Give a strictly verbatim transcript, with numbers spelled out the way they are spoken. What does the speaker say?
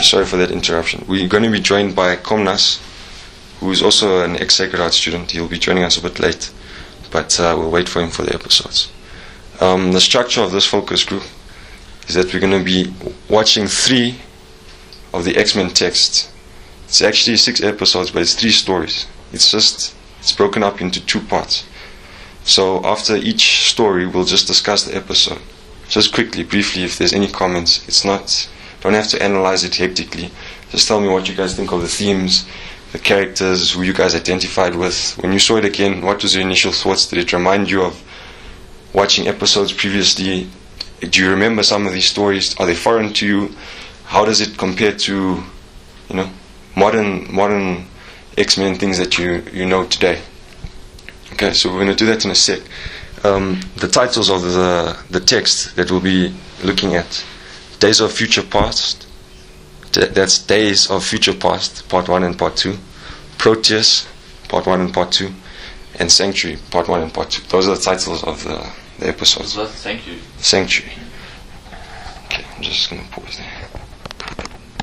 sorry for that interruption. We're going to be joined by Komnas, who is also an ex-Sacred Heart student. He'll be joining us a bit late, but uh, we'll wait for him for the episodes. Um, the structure of this focus group is that we're going to be watching three of the X-Men texts. It's actually six episodes, but it's three stories. It's just, it's broken up into two parts. So after each story, we'll just discuss the episode. Just quickly, briefly, if there's any comments. It's not, don't have to analyze it hectically. Just tell me what you guys think of the themes, the characters, who you guys identified with. When you saw it again, what was your initial thoughts? Did it remind you of watching episodes previously? Do you remember some of these stories? Are they foreign to you? How does it compare to, you know, modern modern X-Men things that you, you know today? Okay, so we're going to do that in a sec. Um, the titles of the the text that we'll be looking at: Days of Future Past. D- that's Days of Future Past, Part One and Part Two. Proteus, Part One and Part Two, and Sanctuary, Part One and Part Two. Those are the titles of the, the episodes. What's Sanctuary? Sanctuary. Okay, I'm just going to pause there.